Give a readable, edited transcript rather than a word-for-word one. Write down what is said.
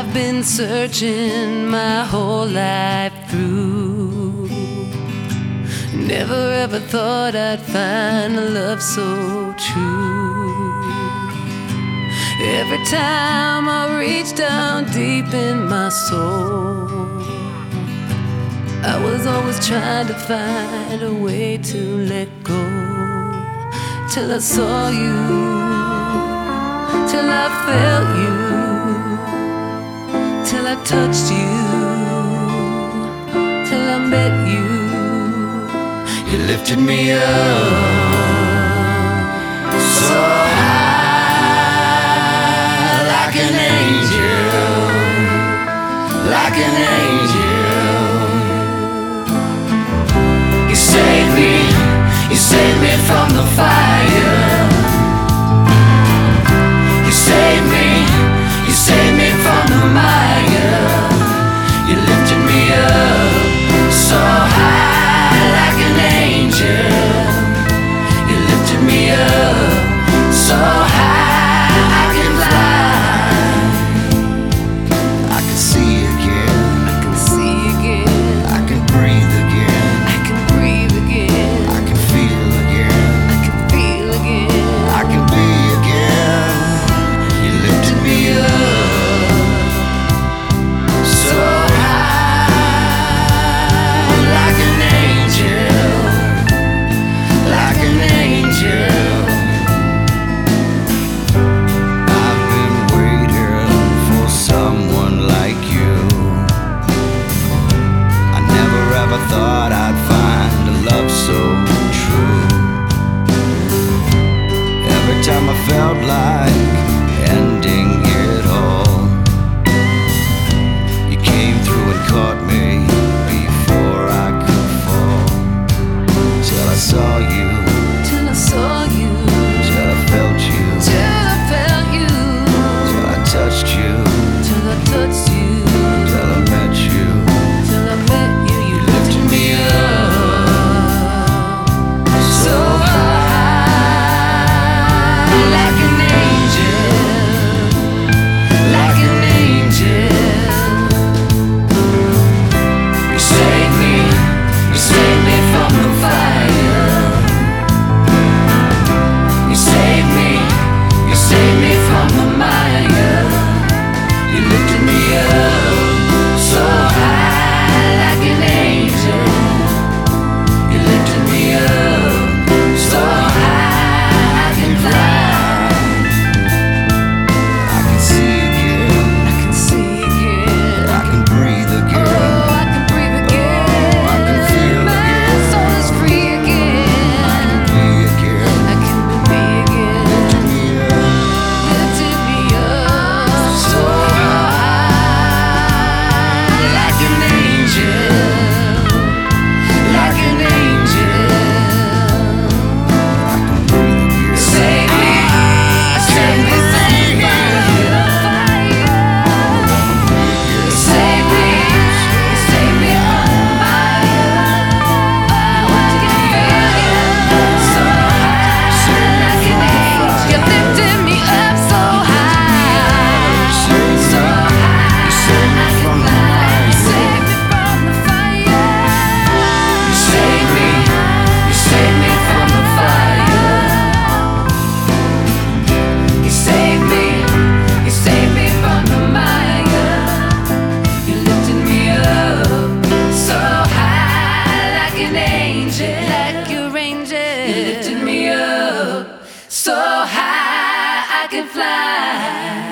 I've been searching my whole life through. Never ever thought I'd find a love so true. Every time I reach down deep in my soul, I was always trying to find a way to let go. Till I saw you, till I felt you, till I touched you, till I met you. You lifted me up so high, like an angel, like an angel. You saved me from the fire. You saved me from the mire. You lifted me up so high, like an angel. You lifted me up so high I can fly. I can see again. I can see again. I can breathe again. I can breathe again. I can feel again. I can feel again. I can be again. You lifted me up so high, like an angel, like an angel. I've been waiting for someone like you. I never ever thought I'd find a love so true. Every time I felt like ending it all, you came through and caught me before I could fall. Till I saw you, till I saw you, till I felt you, till I felt you, till I touched you, till I touched you, till I met you, till I met you. You lifted me up so high, like an angel, like an angel. You saved me from the fire. You saved me from the mire. You lifted me up so high, like an angel. You lifted me up so high I can fly. I can see again. I can see again. I can breathe again. Oh, I can breathe again. Oh, I can feel my again. My soul is free again. I can be again. I can be again. Lifted me up so high, like an angel, like an angel. I can breathe again. Save me from the fire. Save me from the mire. Oh, I can feel you so high, like an angel. You lifted me up so high, so high. You saved me from the fire. Save me from the fire. You saved me from the fire. You saved me from the mire. You lifted me up so high, like an angel, like your angel. You lifted me up so high I can fly.